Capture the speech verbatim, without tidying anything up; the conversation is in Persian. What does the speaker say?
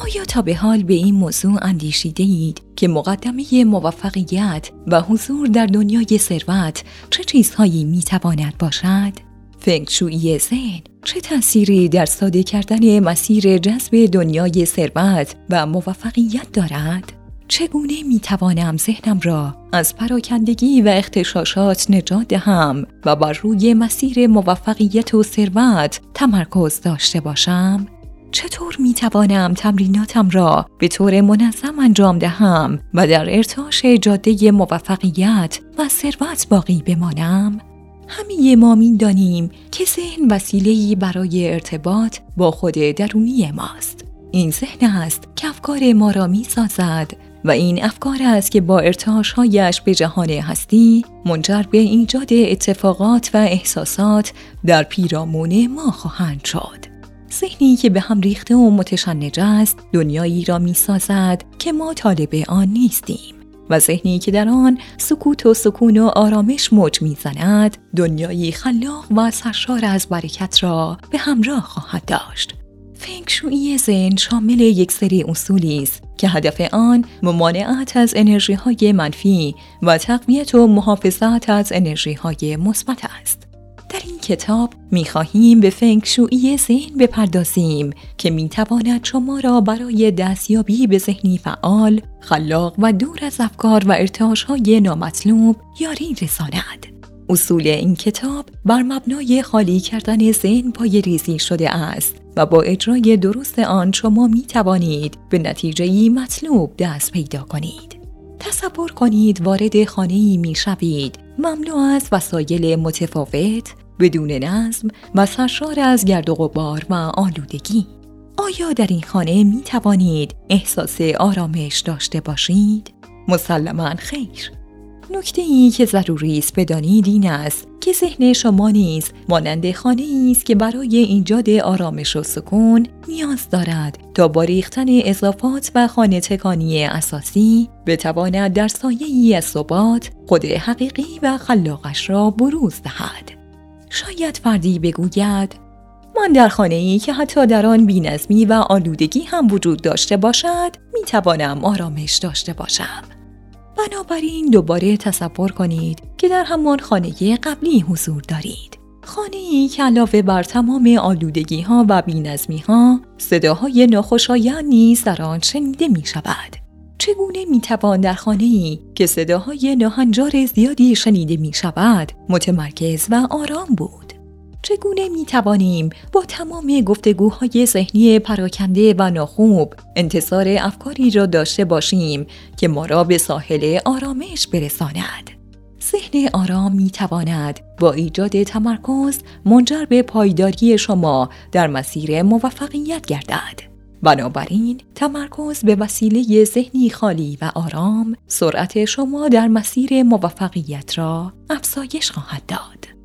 آیا تا به حال به این موضوع اندیشیده اید که مقدمه موفقیت و حضور در دنیای ثروت چه چیزهایی میتواند باشد؟ فنگ شویی ذهن چه تأثیری در ساده کردن مسیر جذب دنیای ثروت و موفقیت دارد؟ چگونه میتوانم ذهنم را از پراکندگی و اغتشاشات نجات دهم و بر روی مسیر موفقیت و ثروت تمرکز داشته باشم؟ چطور میتوانم تمریناتم را به طور منظم انجام دهم و در ارتعاش جاده موفقیت و ثروت باقی بمانم؟ همه ما می‌دانیم که ذهن وسیله‌ای برای ارتباط با خود درونی ماست. این ذهن است که افکار ما را می‌سازد و این افکار است که با ارتعاش‌هایش به جهان هستی منجر به ایجاد اتفاقات و احساسات در پیرامون ما خواهند شد. ذهنی که به هم ریخته و متشنج است دنیایی را می‌سازد که ما طالب آن نیستیم و ذهنی که در آن سکوت و سکون و آرامش موج می‌زند دنیایی خلاق و سرشار از برکت را به همراه خواهد داشت. فنگ شویی ذهن شامل یک سری اصولی است که هدف آن ممانعت از انرژی‌های منفی و تقویت و محافظت از انرژی‌های مثبت است. در این کتاب می‌خواهیم به فنگ شویی ذهن بپردازیم که می‌تواند شما را برای دستیابی به ذهنی فعال، خلاق و دور از افکار و ارتعاش‌های نامطلوب یاری رساند. اصول این کتاب بر مبنای خالی کردن ذهن پایه‌ریزی شده است و با اجرای درست آن شما می‌توانید به نتیجه‌ای مطلوب دست پیدا کنید. تصور کنید وارد خانه‌ای می‌شوید مملو از وسایل متفاوت، بدون نظم و سرشار از گرد و غبار و آلودگی. آیا در این خانه می توانید احساس آرامش داشته باشید؟ مسلماً خیر. نکته‌ای که ضروری است بدانید این است که ذهن شما نیز مانند خانه‌ای است که برای ایجاد آرامش و سکون نیاز دارد تا با ریختن اضافات و خانه تکانی اساسی بتواند در سایه‌ای از ثبات خود حقیقی و خلاقش را بروز دهد. شاید فردی بگوید من در خانه‌ای که حتی در آن بی‌نظمی و آلودگی هم وجود داشته باشد می‌توانم آرامش داشته باشم. بنابراین دوباره تصور کنید که در همان خانه قبلی حضور دارید. خانه‌ای که علاوه بر تمام آلودگی‌ها و بی‌نظمی‌ها، صداهای ناخوشایند نیز در آن شنیده می‌شود. چگونه می‌توان در خانه‌ای که صداهای ناهنجار زیادی شنیده می‌شود، متمرکز و آرام بود؟ چگونه می‌توانیم با تمام گفتگوهای ذهنی پراکنده و ناخوب انتظار افکاری را داشته باشیم که ما را به ساحل آرامش برساند؟ ذهن آرام می‌تواند با ایجاد تمرکز منجر به پایداری شما در مسیر موفقیت گردد. بنابراین تمرکز به وسیله ذهنی خالی و آرام سرعت شما در مسیر موفقیت را افزایش خواهد داد.